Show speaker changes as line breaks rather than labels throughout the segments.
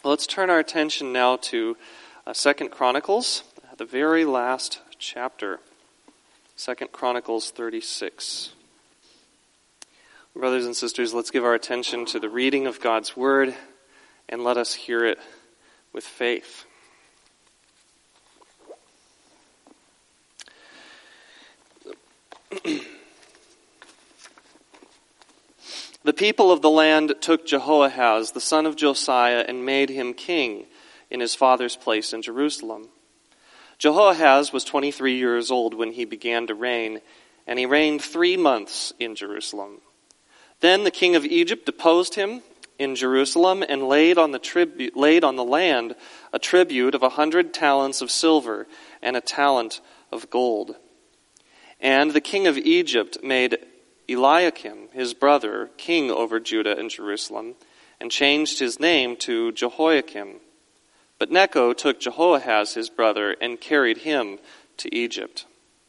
Let's turn our attention now to 2 Chronicles, the very last chapter. 2 Chronicles 36. Brothers and sisters, let's give our attention to the reading of God's Word, and let us hear it with faith. The people of the land took Jehoahaz, the son of Josiah, and made him king in his father's place in Jerusalem. Jehoahaz was 23 years old when he began to reign, and he reigned 3 months in Jerusalem. Then the king of Egypt deposed him in Jerusalem and laid on the land a tribute of 100 talents of silver and a talent of gold. And the king of Egypt made Eliakim, his brother, king over Judah and Jerusalem, and changed his name to Jehoiakim. But Necho took Jehoahaz, his brother, and carried him to Egypt.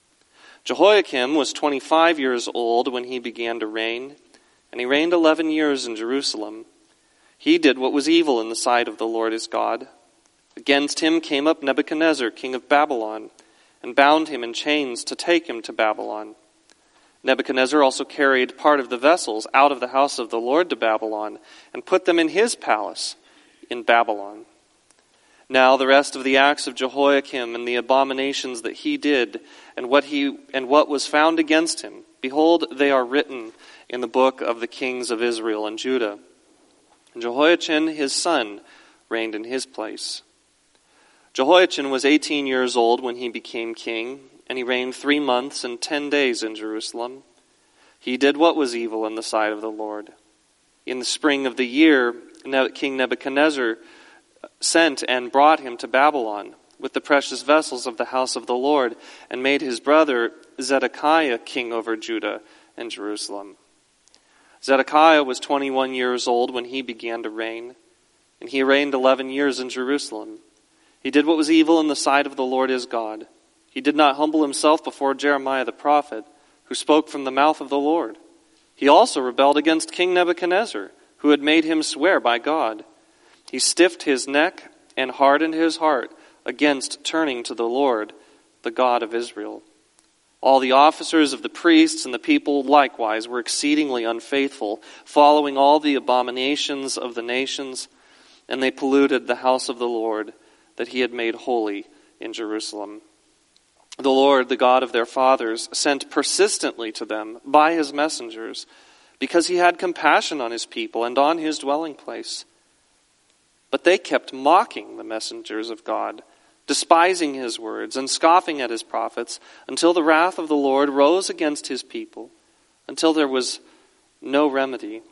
Jehoiakim was 25 years old when he began to reign, and he reigned 11 years in Jerusalem. He did what was evil in the sight of the Lord his God. Against him came up Nebuchadnezzar, king of Babylon, and bound him in chains to take him to Babylon. Nebuchadnezzar also carried part of the vessels out of the house of the Lord to Babylon and put them in his palace in Babylon. Now the rest of the acts of Jehoiakim and the abominations that he did and what was found against him, behold, they are written in the book of the kings of Israel and Judah. And Jehoiachin, his son, reigned in his place. Jehoiachin was 18 years old when he became king, and he reigned 3 months and 10 days in Jerusalem. He did what was evil in the sight of the Lord. In the spring of the year, King Nebuchadnezzar sent and brought him to Babylon with the precious vessels of the house of the Lord, and made his brother Zedekiah king over Judah and Jerusalem. Zedekiah was 21 years old when he began to reign, and he reigned 11 years in Jerusalem. He did what was evil in the sight of the Lord his God. He did not humble himself before Jeremiah the prophet, who spoke from the mouth of the Lord. He also rebelled against King Nebuchadnezzar, who had made him swear by God. He stiffed his neck and hardened his heart against turning to the Lord, the God of Israel. All the officers of the priests and the people likewise were exceedingly unfaithful, following all the abominations of the nations, and they polluted the house of the Lord that he had made holy in Jerusalem. The Lord, the God of their fathers, sent persistently to them by his messengers, because he had compassion on his people and on his dwelling place. But they kept mocking the messengers of God, despising his words and scoffing at his prophets, until the wrath of the Lord rose against his people, until there was no remedy.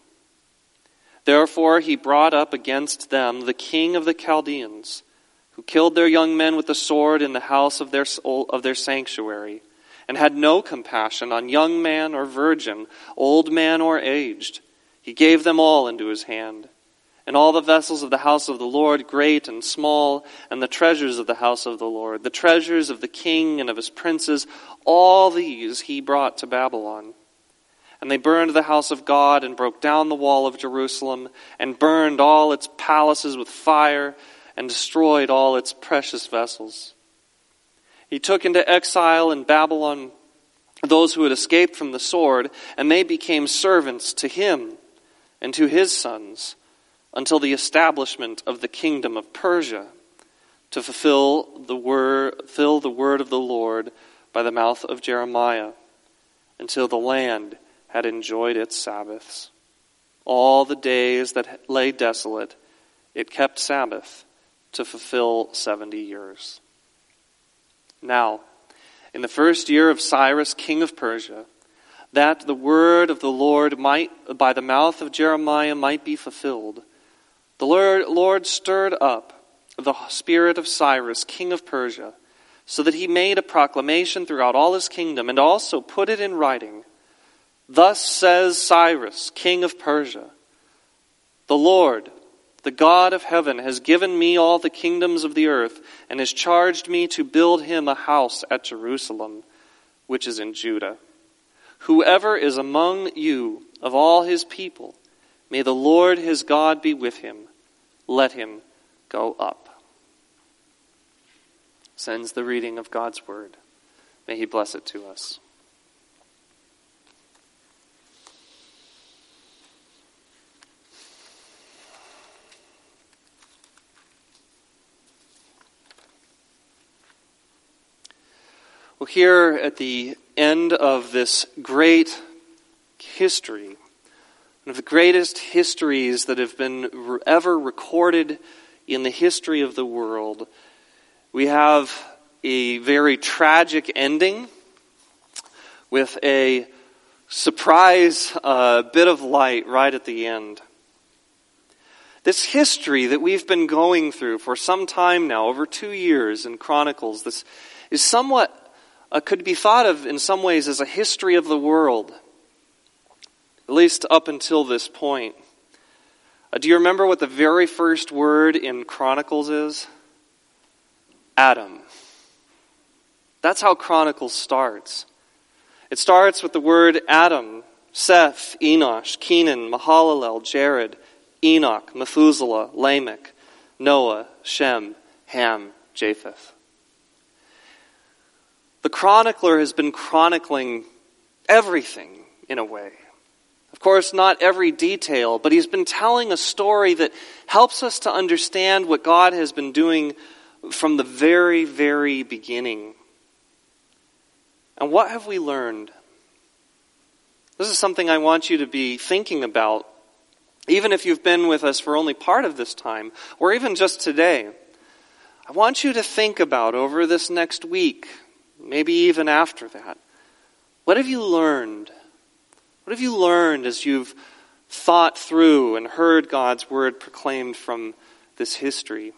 Therefore he brought up against them the king of the Chaldeans, who killed their young men with the sword in the house of their sanctuary, and had no compassion on young man or virgin, old man or aged. He gave them all into his hand. And all the vessels of the house of the Lord, great and small, and the treasures of the house of the Lord, the treasures of the king and of his princes, all these he brought to Babylon. And they burned the house of God, and broke down the wall of Jerusalem, and burned all its palaces with fire, and destroyed all its precious vessels. He took into exile in Babylon those who had escaped from the sword, and they became servants to him and to his sons, until the establishment of the kingdom of Persia, to fulfill the word of the Lord by the mouth of Jeremiah, until the land had enjoyed its Sabbaths. All the days that lay desolate, it kept Sabbath to fulfill 70 years. Now, in the first year of Cyrus, king of Persia, that the word of the Lord might, by the mouth of Jeremiah, might be fulfilled, the Lord stirred up the spirit of Cyrus, king of Persia, so that he made a proclamation throughout all his kingdom, and also put it in writing. Thus says Cyrus, king of Persia, the Lord, the God of heaven, has given me all the kingdoms of the earth, and has charged me to build him a house at Jerusalem, which is in Judah. Whoever is among you of all his people, may the Lord his God be with him. Let him go up. Sends the reading of God's word. May he bless it to us. Well, here at the end of this great history, one of the greatest histories that have been ever recorded in the history of the world, we have a very tragic ending with a surprise bit of light right at the end. This history that we've been going through for some time now, over 2 years in Chronicles, this is somewhat could be thought of in some ways as a history of the world, at least up until this point. Do you remember what the very first word in Chronicles is? Adam. That's how Chronicles starts. It starts with the word Adam, Seth, Enosh, Kenan, Mahalalel, Jared, Enoch, Methuselah, Lamech, Noah, Shem, Ham, Japheth. The chronicler has been chronicling everything in a way. Of course, not every detail, but he's been telling a story that helps us to understand what God has been doing from the very, very beginning. And what have we learned? This is something I want you to be thinking about, even if you've been with us for only part of this time, or even just today. I want you to think about over this next week, maybe even after that. What have you learned? What have you learned as you've thought through and heard God's word proclaimed from this history?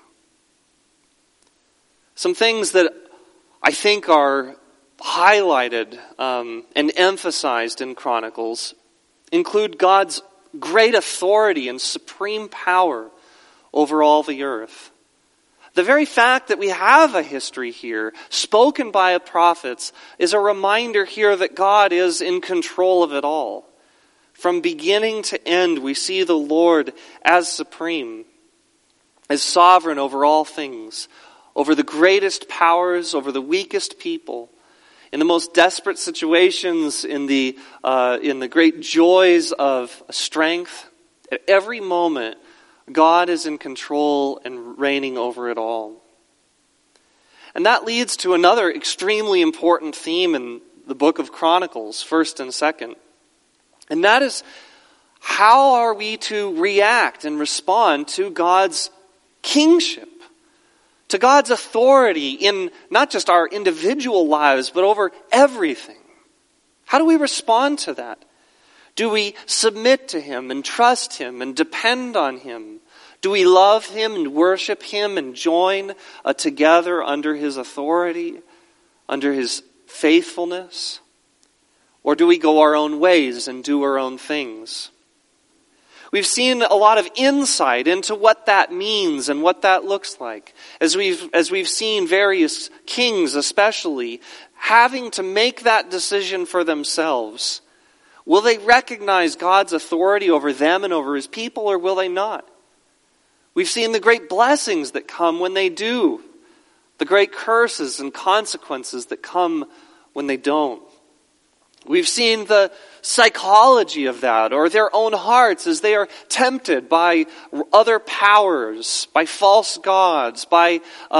Some things that I think are highlighted and emphasized in Chronicles include God's great authority and supreme power over all the earth. The very fact that we have a history here, spoken by prophets, is a reminder here that God is in control of it all. From beginning to end, we see the Lord as supreme, as sovereign over all things, over the greatest powers, over the weakest people, in the most desperate situations, in the great joys of strength. At every moment, God is in control and reigning over it all. And that leads to another extremely important theme in the book of Chronicles, 1st and 2nd. And that is, how are we to react and respond to God's kingship, to God's authority in not just our individual lives, but over everything? How do we respond to that? Do we submit to Him and trust Him and depend on Him? Do we love Him and worship Him and join together under His authority, under His faithfulness? Or do we go our own ways and do our own things? We've seen a lot of insight into what that means and what that looks like. As we've seen various kings especially having to make that decision for themselves. Will they recognize God's authority over them and over His people, or will they not? We've seen the great blessings that come when they do, the great curses and consequences that come when they don't. We've seen the psychology of that, or their own hearts as they are tempted by other powers, by false gods, by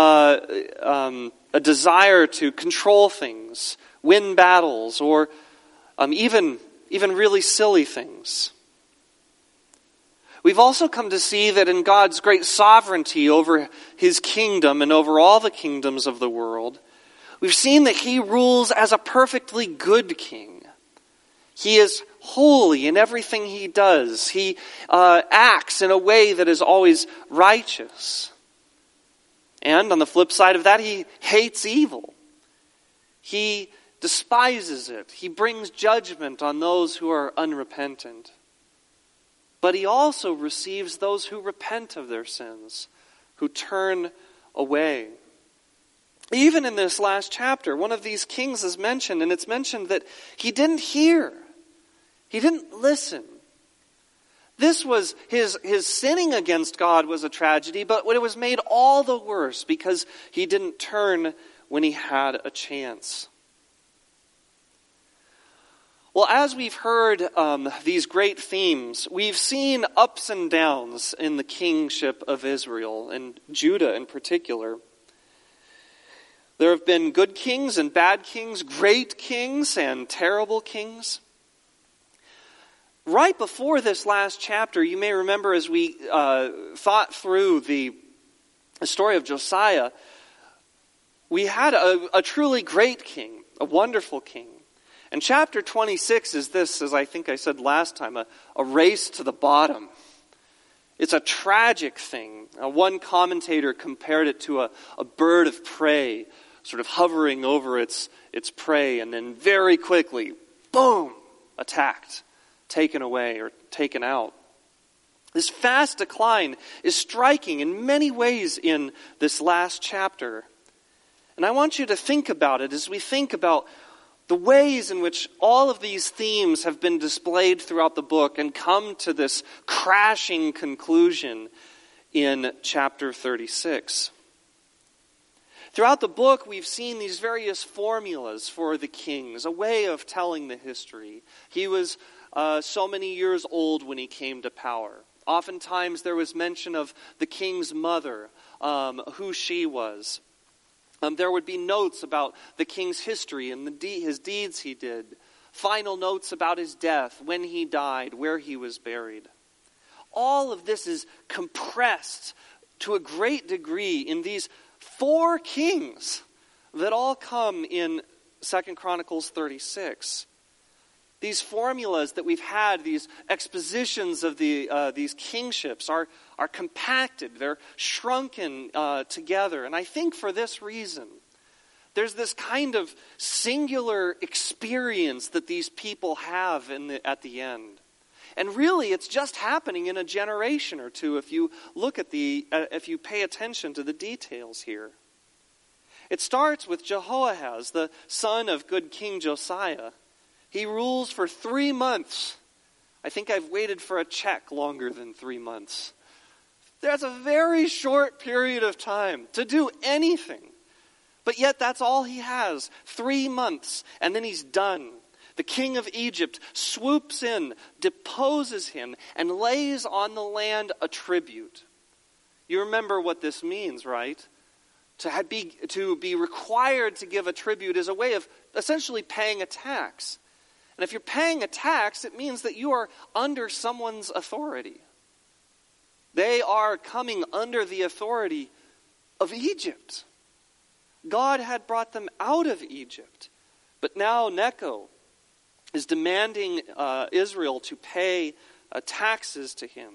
a desire to control things, win battles, or even really silly things. We've also come to see that in God's great sovereignty over His kingdom and over all the kingdoms of the world, we've seen that He rules as a perfectly good king. He is holy in everything He does. He acts in a way that is always righteous. And on the flip side of that, He hates evil. He despises it. He brings judgment on those who are unrepentant. But He also receives those who repent of their sins, who turn away. Even in this last chapter, one of these kings is mentioned, and it's mentioned that he didn't hear. He didn't listen. This was his sinning against God was a tragedy, but it was made all the worse because he didn't turn when he had a chance. Well, as we've heard these great themes, we've seen ups and downs in the kingship of Israel, and Judah in particular. There have been good kings and bad kings, great kings and terrible kings. Right before this last chapter, you may remember as we thought through the story of Josiah, we had a truly great king, a wonderful king. And chapter 26 is this, as I think I said last time, a race to the bottom. It's a tragic thing. One commentator compared it to a bird of prey, sort of hovering over its prey, and then very quickly, boom, attacked, taken away or taken out. This fast decline is striking in many ways in this last chapter. And I want you to think about it as we think about the ways in which all of these themes have been displayed throughout the book and come to this crashing conclusion in chapter 36. Throughout the book, we've seen these various formulas for the kings, a way of telling the history. He was so many years old when he came to power. Oftentimes there was mention of the king's mother, who she was. There would be notes about the king's history and his deeds he did. Final notes about his death, when he died, where he was buried. All of this is compressed to a great degree in these 4 kings that all come in 2 Chronicles 36. These formulas that we've had, these expositions of these kingships are compacted. They're shrunken together. And I think for this reason, there's this kind of singular experience that these people have at the end. And really, it's just happening in a generation or two if you look at if you pay attention to the details here. It starts with Jehoahaz, the son of good King Josiah. He rules for 3 months. I think I've waited for a check longer than 3 months. That's a very short period of time to do anything. But yet that's all he has. 3 months, and then he's done. The king of Egypt swoops in, deposes him, and lays on the land a tribute. You remember what this means, right? To be required to give a tribute is a way of essentially paying a tax. And if you're paying a tax, it means that you are under someone's authority. They are coming under the authority of Egypt. God had brought them out of Egypt. But now Necho is demanding Israel to pay taxes to him.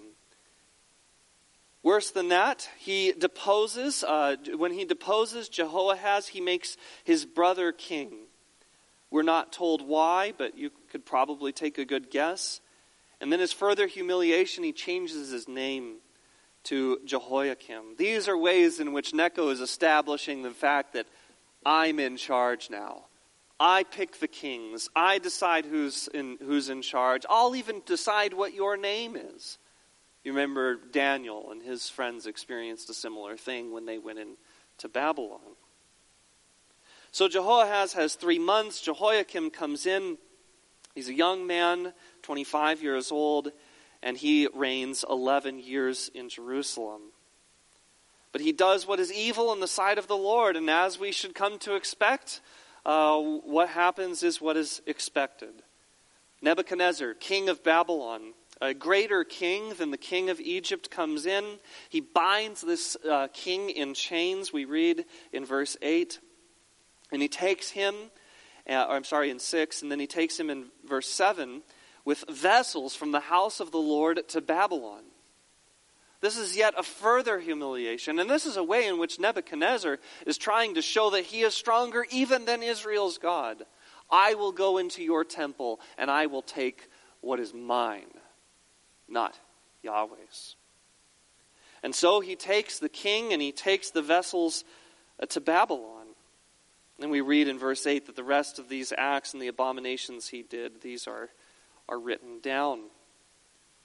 Worse than that, he deposes. When he deposes Jehoahaz, he makes his brother king. We're not told why, but you could probably take a good guess. And then as further humiliation, he changes his name to Jehoiakim. These are ways in which Necho is establishing the fact that I'm in charge now. I pick the kings. I decide who's in charge. I'll even decide what your name is. You remember Daniel and his friends experienced a similar thing when they went into Babylon. So Jehoahaz has 3 months. Jehoiakim comes in. He's a young man, 25 years old, and he reigns 11 years in Jerusalem. But he does what is evil in the sight of the Lord, and as we should come to expect, what happens is what is expected. Nebuchadnezzar, king of Babylon, a greater king than the king of Egypt, comes in. He binds this king in chains, we read in verse 8. And he takes him, in 6, and then he takes him in verse 7 with vessels from the house of the Lord to Babylon. This is yet a further humiliation, and this is a way in which Nebuchadnezzar is trying to show that he is stronger even than Israel's God. I will go into your temple, and I will take what is mine, not Yahweh's. And so he takes the king and he takes the vessels to Babylon. And we read in verse 8 that the rest of these acts and the abominations he did, these are written down.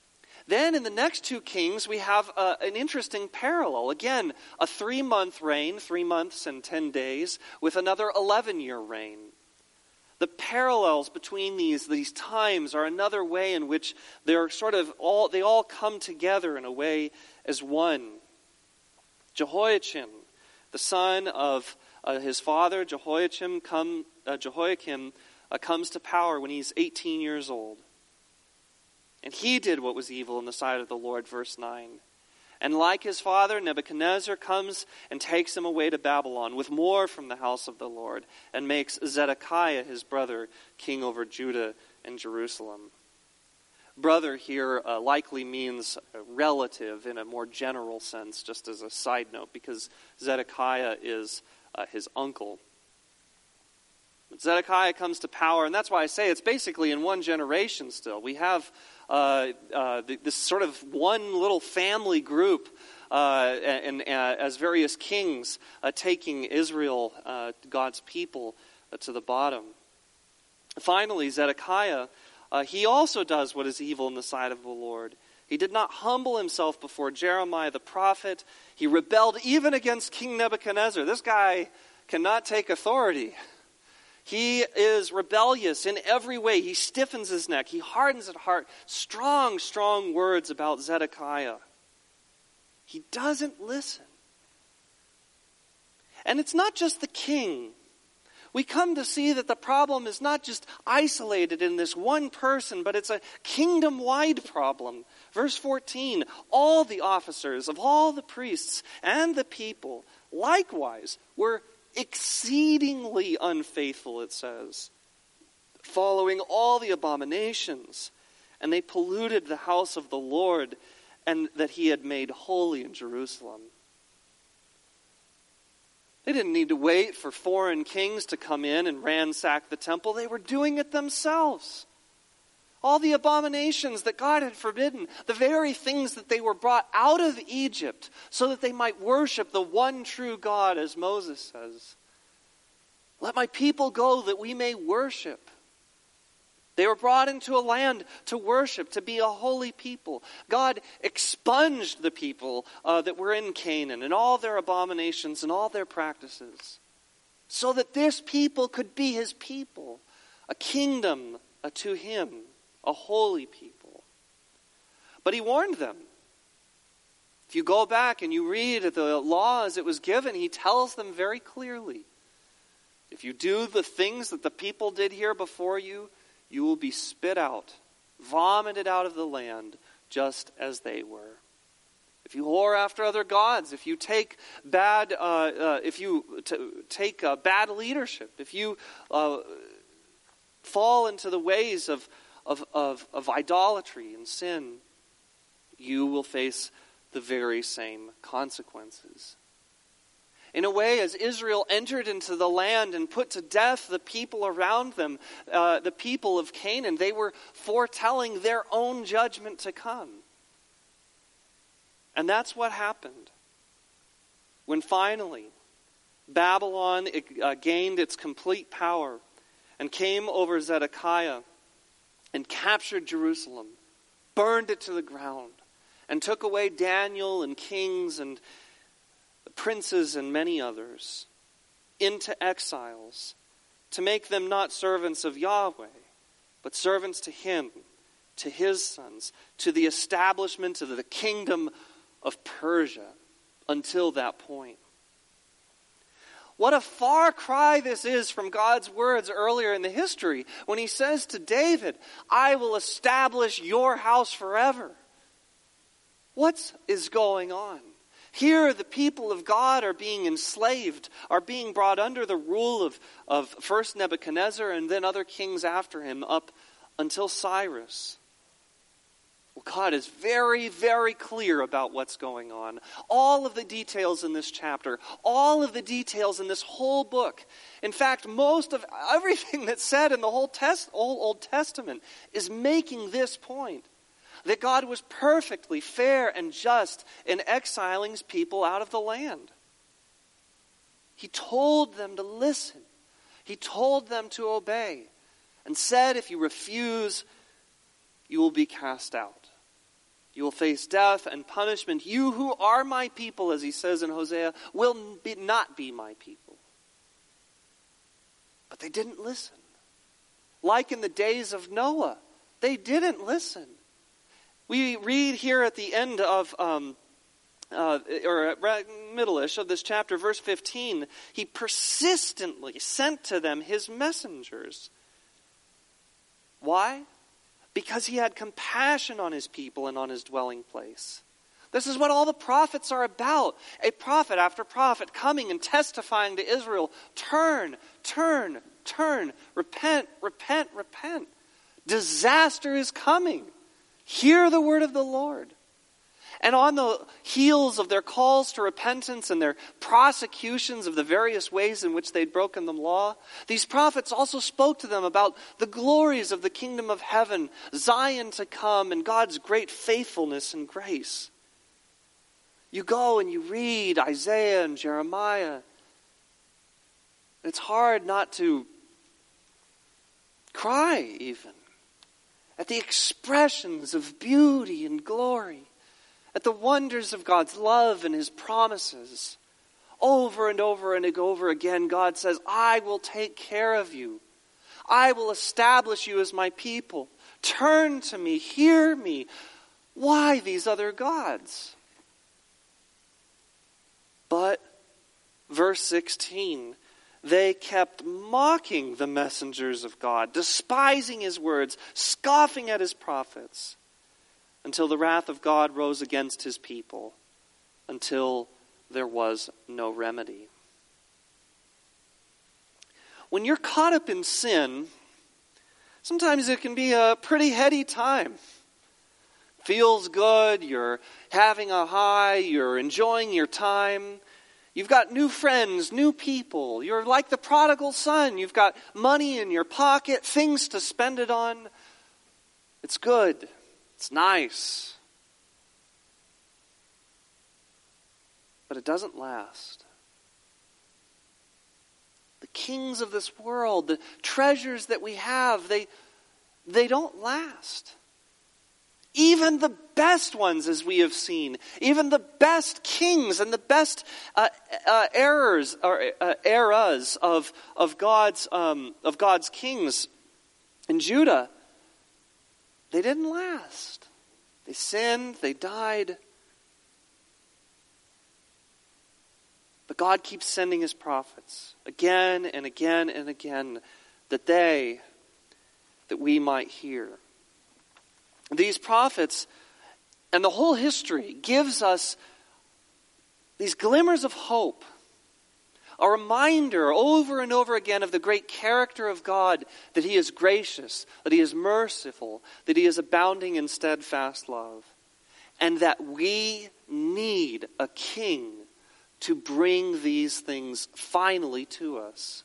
Then in the next 2 kings, we have an interesting parallel. Again, a 3-month reign, 3 months and 10 days, with another 11-year reign. The parallels between these times are another way in which they all come together in a way as one. Jehoiachin, the son of his father Jehoiakim, comes to power when he's 18 years old. And he did what was evil in the sight of the Lord, verse 9. And like his father, Nebuchadnezzar comes and takes him away to Babylon with more from the house of the Lord, and makes Zedekiah, his brother, king over Judah and Jerusalem. Brother here likely means relative in a more general sense, just as a side note, because Zedekiah is his uncle. But Zedekiah comes to power, and that's why I say it's basically in one generation still. We have this sort of one little family group as various kings taking Israel, God's people, to the bottom. Finally, Zedekiah, he also does what is evil in the sight of the Lord. He did not humble himself before Jeremiah the prophet. He rebelled even against King Nebuchadnezzar. This guy cannot take authority. He is rebellious in every way. He stiffens his neck. He hardens at heart. Strong, strong words about Zedekiah. He doesn't listen. And it's not just the king. We come to see that the problem is not just isolated in this one person, but it's a kingdom-wide problem. Verse 14, all the officers of all the priests and the people likewise were exceedingly unfaithful, it says, following all the abominations, and they polluted the house of the Lord and that he had made holy in Jerusalem. They didn't need to wait for foreign kings to come in and ransack the temple. They were doing it themselves. All the abominations that God had forbidden, the very things that they were brought out of Egypt so that they might worship the one true God, as Moses says. Let my people go that we may worship. They were brought into a land to worship, to be a holy people. God expunged the people that were in Canaan and all their abominations and all their practices so that this people could be his people, a kingdom to him, a holy people. But he warned them. If you go back and you read the law as it was given, he tells them very clearly, if you do the things that the people did here before you, you will be spit out, vomited out of the land, just as they were. If you whore after other gods, if you take bad, bad leadership, if you fall into the ways of idolatry and sin, you will face the very same consequences. In a way, as Israel entered into the land and put to death the people around them, the people of Canaan, they were foretelling their own judgment to come. And that's what happened. When finally Babylon gained its complete power and came over Zedekiah and captured Jerusalem, burned it to the ground, and took away Daniel and kings and princes and many others into exiles to make them not servants of Yahweh, but servants to him, to his sons, to the establishment of the kingdom of Persia until that point. What a far cry this is from God's words earlier in the history when he says to David, I will establish your house forever. What is going on? Here, the people of God are being enslaved, are being brought under the rule of first Nebuchadnezzar and then other kings after him up until Cyrus. Well, God is very, very clear about what's going on. All of the details in this chapter, all of the details in this whole book. In fact, most of everything that's said in the whole Old Testament is making this point. That God was perfectly fair and just in exiling his people out of the land. He told them to listen. He told them to obey. And said, if you refuse, you will be cast out. You will face death and punishment. You who are my people, as he says in Hosea, will not be my people. But they didn't listen. Like in the days of Noah, they didn't listen. We read here at the end of, or middle-ish of this chapter, verse 15, he persistently sent to them his messengers. Why? Because he had compassion on his people and on his dwelling place. This is what all the prophets are about. A prophet after prophet coming and testifying to Israel, turn, turn, turn, repent, repent, repent. Disaster is coming. Hear the word of the Lord. And on the heels of their calls to repentance and their prosecutions of the various ways in which they'd broken the law, these prophets also spoke to them about the glories of the kingdom of heaven, Zion to come, and God's great faithfulness and grace. You go and you read Isaiah and Jeremiah. It's hard not to cry even at the expressions of beauty and glory, at the wonders of God's love and his promises. Over and over and over again, God says, I will take care of you. I will establish you as my people. Turn to me, hear me. Why these other gods? But, verse 16, they kept mocking the messengers of God, despising his words, scoffing at his prophets, until the wrath of God rose against his people, until there was no remedy. When you're caught up in sin, sometimes it can be a pretty heady time. Feels good, you're having a high, you're enjoying your time. You've got new friends, new people. You're like the prodigal son. You've got money in your pocket, things to spend it on. It's good. It's nice. But it doesn't last. The kings of this world, the treasures that we have, they don't last. Even the best ones, as we have seen, even the best kings and the best eras of God's kings in Judah, they didn't last. They sinned, they died. But God keeps sending his prophets again and again and again, that we might hear. These prophets and the whole history gives us these glimmers of hope. A reminder over and over again of the great character of God, that he is gracious, that he is merciful, that he is abounding in steadfast love, and that we need a king to bring these things finally to us.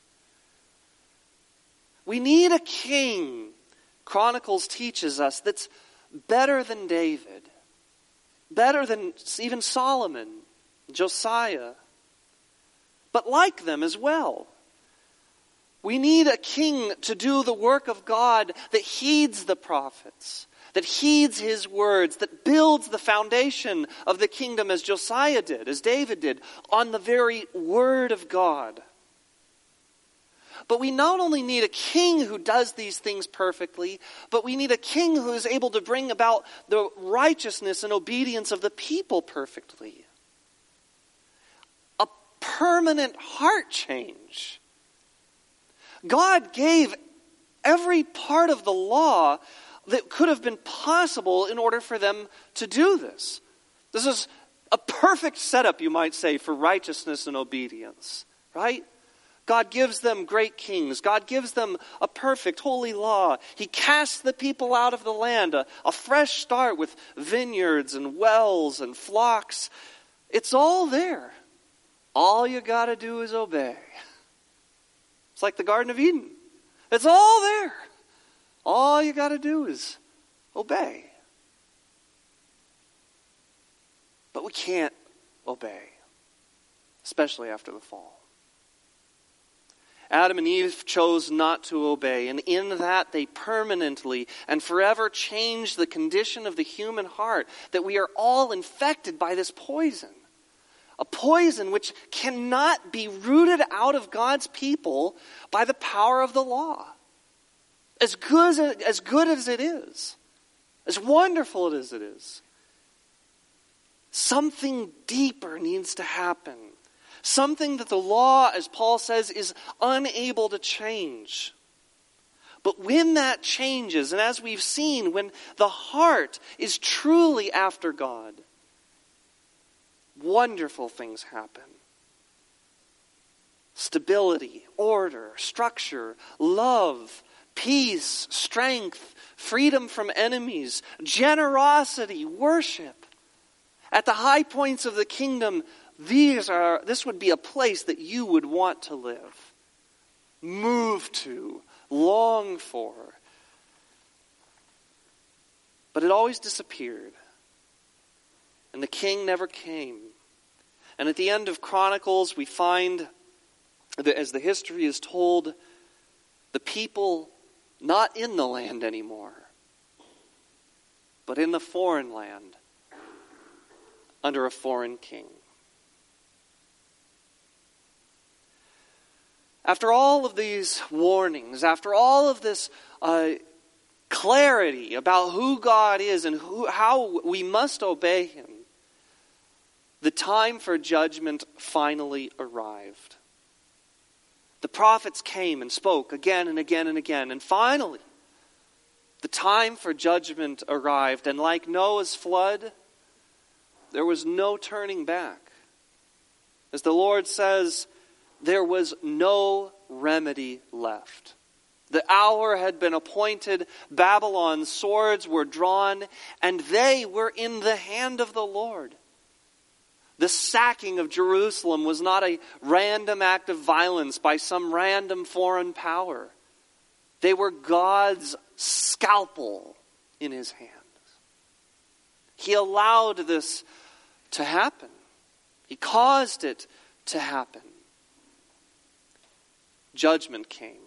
We need a king, Chronicles teaches us, that's better than David, better than even Solomon, Josiah, but like them as well. We need a king to do the work of God that heeds the prophets, that heeds his words, that builds the foundation of the kingdom as Josiah did, as David did, on the very word of God. But we not only need a king who does these things perfectly, but we need a king who is able to bring about the righteousness and obedience of the people perfectly. A permanent heart change. God gave every part of the law that could have been possible in order for them to do this. This is a perfect setup, you might say, for righteousness and obedience, right? God gives them great kings. God gives them a perfect holy law. He casts the people out of the land, a fresh start with vineyards and wells and flocks. It's all there. All you got to do is obey. It's like the Garden of Eden. It's all there. All you got to do is obey. But we can't obey, especially after the fall. Adam and Eve chose not to obey, and in that they permanently and forever changed the condition of the human heart, that we are all infected by this poison. A poison which cannot be rooted out of God's people by the power of the law. As good as it is, as wonderful as it is, something deeper needs to happen. Something that the law, as Paul says, is unable to change. But when that changes, and as we've seen, when the heart is truly after God, wonderful things happen. Stability, order, structure, love, peace, strength, freedom from enemies, generosity, worship. At the high points of the kingdom, this would be a place that you would want to live, move to, long for. But it always disappeared. And the king never came. And at the end of Chronicles, we find that as the history is told, the people not in the land anymore, but in the foreign land, under a foreign king. After all of these warnings, after all of this clarity about who God is and how we must obey Him, the time for judgment finally arrived. The prophets came and spoke again and again and again, and finally, the time for judgment arrived, and like Noah's flood, there was no turning back. As the Lord says, there was no remedy left. The hour had been appointed, Babylon's swords were drawn, and they were in the hand of the Lord. The sacking of Jerusalem was not a random act of violence by some random foreign power. They were God's scalpel in His hands. He allowed this to happen. He caused it to happen. Judgment came.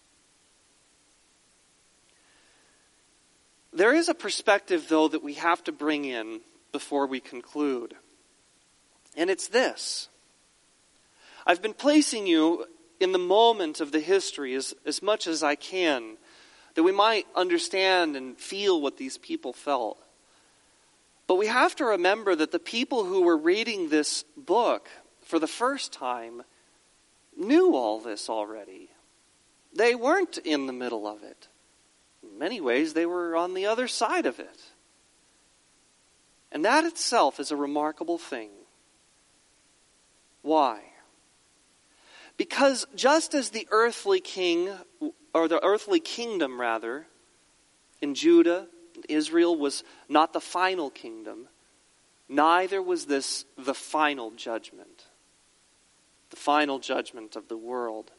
There is a perspective, though, that we have to bring in before we conclude. And it's this. I've been placing you in the moment of the history as much as I can, that we might understand and feel what these people felt. But we have to remember that the people who were reading this book for the first time knew all this already. They weren't in the middle of it. In many ways, they were on the other side of it. And that itself is a remarkable thing. Why? Because just as the earthly king, or the earthly kingdom rather, in Judah, Israel was not the final kingdom, neither was this the final judgment. The final judgment of the world.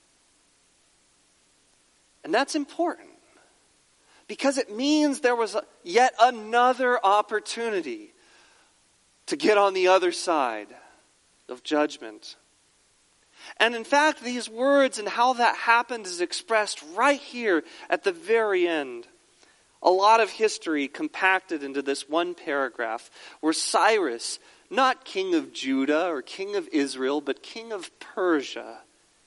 And that's important. Because it means there was yet another opportunity to get on the other side of judgment. And in fact, these words and how that happened is expressed right here at the very end. A lot of history compacted into this one paragraph where Cyrus, not king of Judah or king of Israel, but king of Persia,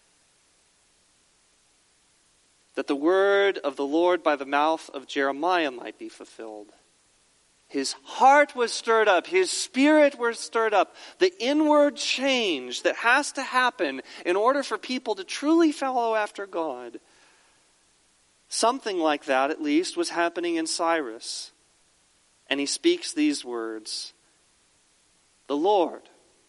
that the word of the Lord by the mouth of Jeremiah might be fulfilled. His heart was stirred up. His spirit was stirred up. The inward change that has to happen in order for people to truly follow after God. Something like that, at least, was happening in Cyrus. And he speaks these words. The Lord,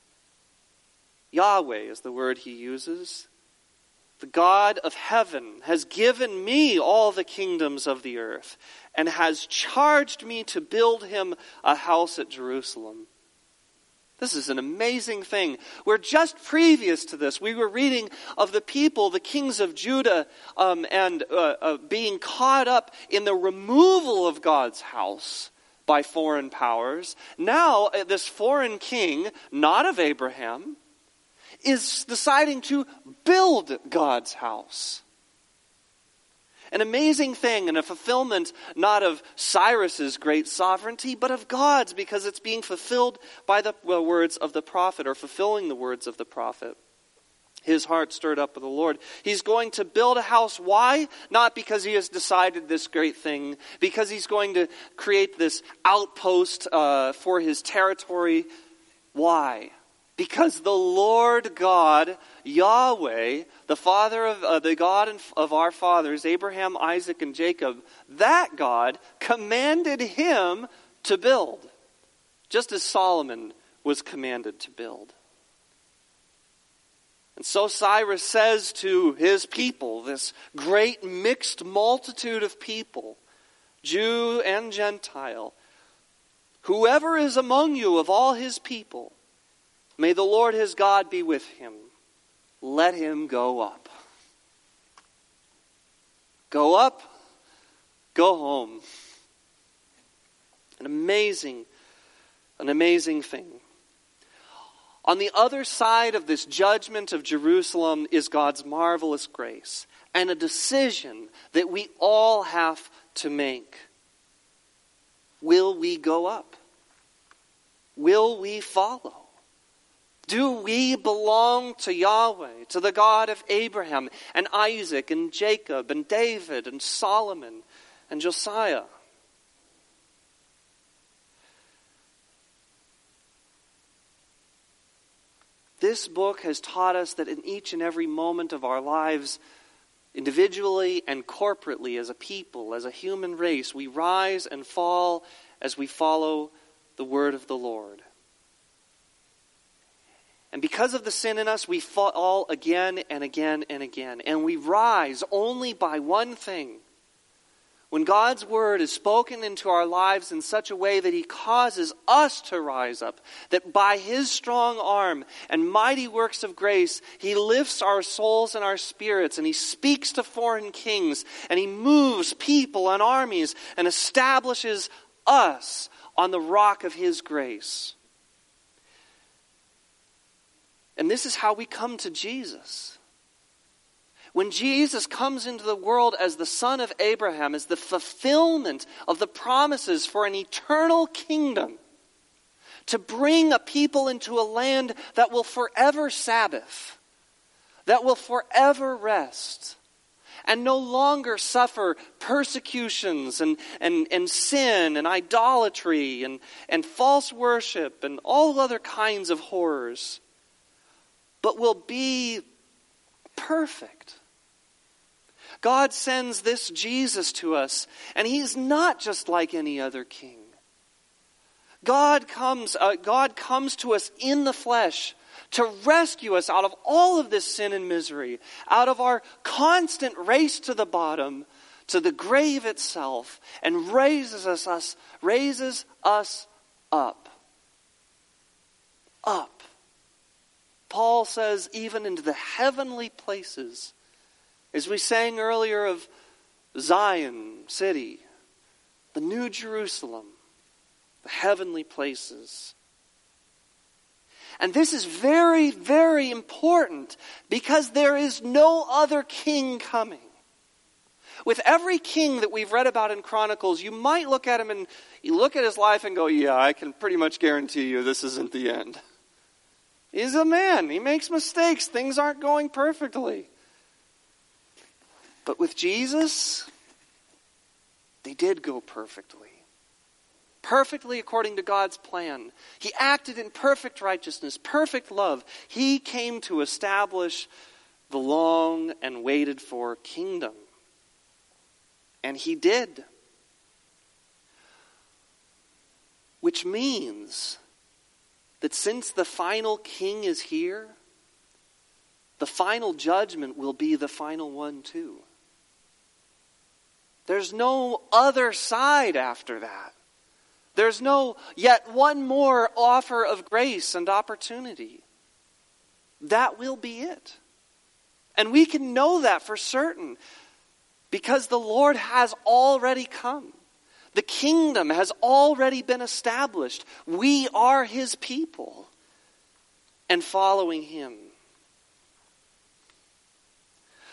Yahweh is the word he uses. The God of heaven has given me all the kingdoms of the earth and has charged me to build him a house at Jerusalem. This is an amazing thing. Where just previous to this, we were reading of the people, the kings of Judah, being caught up in the removal of God's house by foreign powers. Now, this foreign king, not of Abraham, is deciding to build God's house. An amazing thing and a fulfillment not of Cyrus's great sovereignty, but of God's, because it's being fulfilled by the words of the prophet, or fulfilling the words of the prophet. His heart stirred up with the Lord. He's going to build a house. Why? Not because he has decided this great thing, because he's going to create this outpost for his territory. Why? Because the Lord God, Yahweh, the Father of the God of our fathers, Abraham, Isaac, and Jacob, that God commanded him to build, just as Solomon was commanded to build. And so Cyrus says to his people, this great mixed multitude of people, Jew and Gentile, whoever is among you of all his people, may the Lord his God be with him. Let him go up. Go up, go home. An amazing thing. On the other side of this judgment of Jerusalem is God's marvelous grace and a decision that we all have to make. Will we go up? Will we follow? Do we belong to Yahweh, to the God of Abraham and Isaac and Jacob and David and Solomon and Josiah? This book has taught us that in each and every moment of our lives, individually and corporately, as a people, as a human race, we rise and fall as we follow the word of the Lord. And because of the sin in us, we fall again and again and again. And we rise only by one thing. When God's word is spoken into our lives in such a way that he causes us to rise up, that by his strong arm and mighty works of grace, he lifts our souls and our spirits, and he speaks to foreign kings, and he moves people and armies and establishes us on the rock of his grace. And this is how we come to Jesus. When Jesus comes into the world as the son of Abraham, as the fulfillment of the promises for an eternal kingdom, to bring a people into a land that will forever Sabbath, that will forever rest, and no longer suffer persecutions and sin and idolatry and false worship and all other kinds of horrors, but will be perfect. God sends this Jesus to us, and he's not just like any other king. God comes to us in the flesh to rescue us out of all of this sin and misery, out of our constant race to the bottom, to the grave itself, and raises us up. Up. Paul says, even into the heavenly places. As we sang earlier of Zion city, the New Jerusalem, the heavenly places. And this is very, very important because there is no other king coming. With every king that we've read about in Chronicles, you might look at him and you look at his life and go, yeah, I can pretty much guarantee you this isn't the end. He's a man. He makes mistakes. Things aren't going perfectly. But with Jesus, they did go perfectly. Perfectly according to God's plan. He acted in perfect righteousness, perfect love. He came to establish the long and waited for kingdom. And he did. Which means that since the final king is here, the final judgment will be the final one too. There's no other side after that. There's no yet one more offer of grace and opportunity. That will be it. And we can know that for certain because the Lord has already come. The kingdom has already been established. We are his people and following him.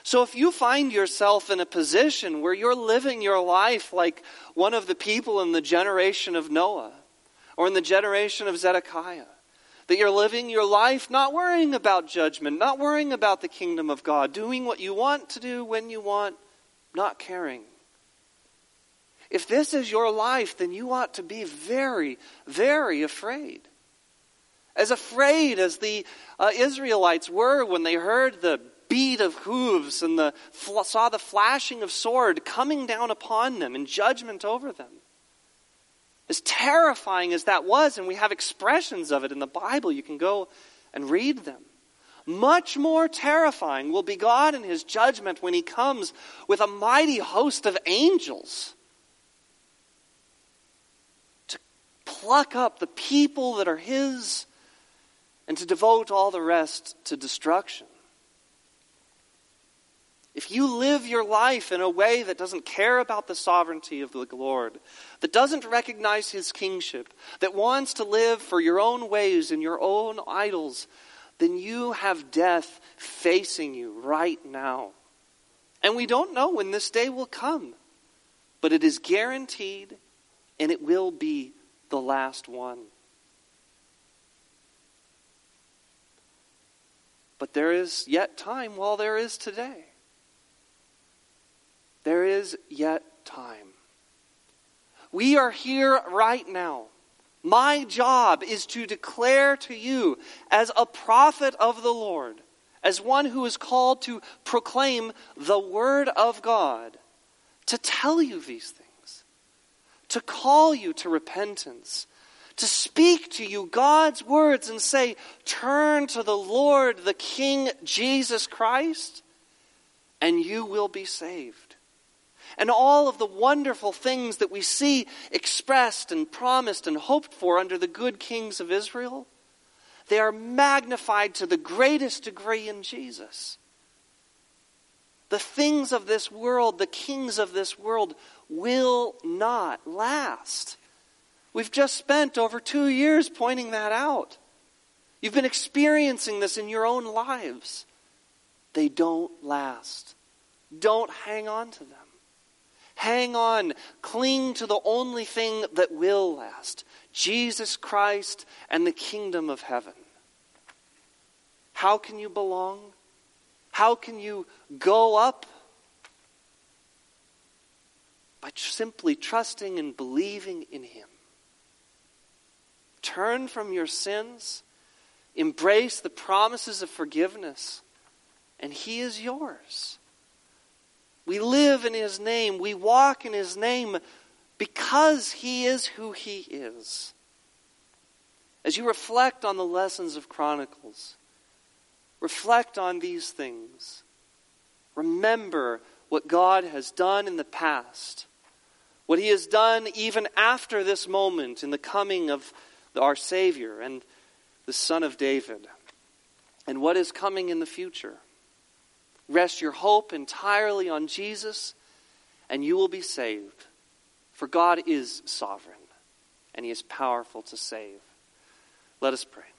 So if you find yourself in a position where you're living your life like one of the people in the generation of Noah or in the generation of Zedekiah, that you're living your life not worrying about judgment, not worrying about the kingdom of God, doing what you want to do when you want, not caring. If this is your life, then you ought to be very, very afraid. As afraid as the Israelites were when they heard the beat of hooves and saw the flashing of sword coming down upon them in judgment over them. As terrifying as that was, and we have expressions of it in the Bible, you can go and read them. Much more terrifying will be God in his judgment when he comes with a mighty host of angels to pluck up the people that are his and to devote all the rest to destruction. If you live your life in a way that doesn't care about the sovereignty of the Lord, that doesn't recognize his kingship, that wants to live for your own ways and your own idols, then you have death facing you right now. And we don't know when this day will come, but it is guaranteed and it will be the last one. But there is yet time while there is today. There is yet time. We are here right now. My job is to declare to you as a prophet of the Lord, as one who is called to proclaim the word of God, to tell you these things, to call you to repentance, to speak to you God's words and say, turn to the Lord, the King Jesus Christ, and you will be saved. And all of the wonderful things that we see expressed and promised and hoped for under the good kings of Israel, they are magnified to the greatest degree in Jesus. The things of this world, the kings of this world, will not last. We've just spent over 2 years pointing that out. You've been experiencing this in your own lives. They don't last. Don't hang on to them. Hang on, cling to the only thing that will last, Jesus Christ and the kingdom of heaven. How can you belong? How can you go up? By simply trusting and believing in him. Turn from your sins, embrace the promises of forgiveness, and he is yours. We live in his name. We walk in his name because he is who he is. As you reflect on the lessons of Chronicles, reflect on these things. Remember what God has done in the past. What he has done even after this moment in the coming of our Savior and the Son of David. And what is coming in the future. Rest your hope entirely on Jesus, and you will be saved. For God is sovereign, and he is powerful to save. Let us pray.